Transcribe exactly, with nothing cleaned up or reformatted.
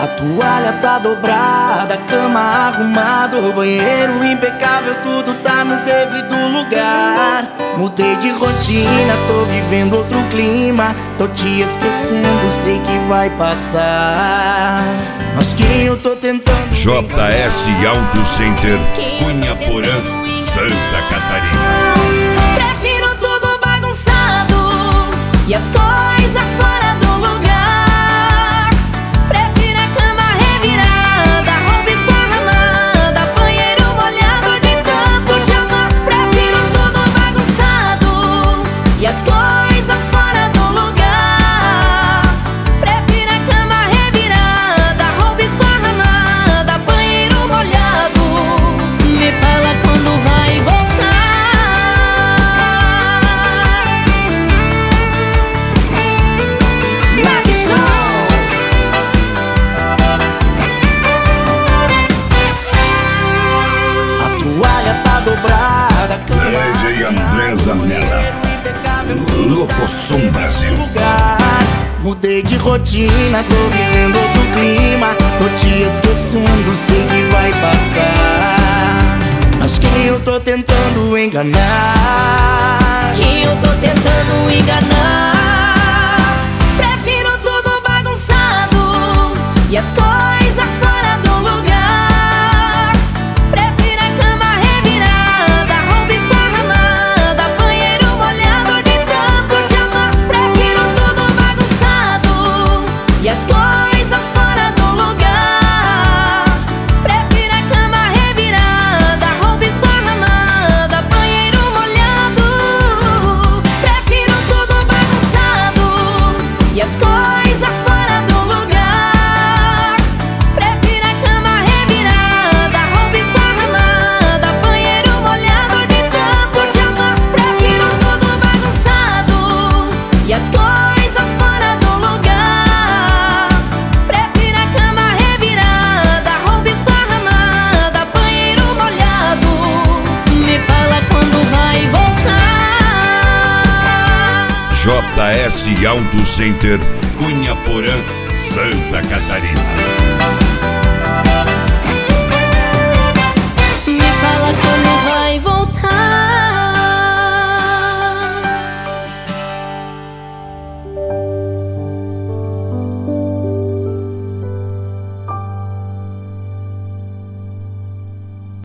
A toalha tá dobrada, a cama arrumada, o banheiro impecável, tudo tá no devido lugar. Mudei de rotina, tô vivendo outro clima, tô te esquecendo, sei que vai passar. Mas que eu tô tentando... J S Auto Center, Cunha Porã, Santa Catarina. Prefiro tudo bagunçado e as coisas fora do lugar. Prefiro a cama revirada, roupa esparramada, banheiro molhado de tanto te amar. Prefiro tudo bagunçado e as coisas fora do lugar. Prefiro a cama revirada, roupa esparramada, banheiro molhado. Me fala quando vai voltar. Dobrada, D J André Zanella, Locosom Brasil. Mudei de rotina, tô vivendo outro clima, tô te esquecendo, sei que vai passar. Mas quem eu tô tentando enganar? Quem eu tô tentando enganar? Prefiro tudo bagunçado e as coisas fora do lugar. E as coisas fora do lugar. Prefiro a cama revirada, roupa esparramada, banheiro molhado. Prefiro tudo bagunçado e as coisas fora do lugar. Prefiro a cama revirada, roupa esparramada, banheiro molhado de tanto te amar. Prefiro tudo bagunçado e as coisas fora do lugar. J S Auto Center, Cunha Porã, Santa Catarina.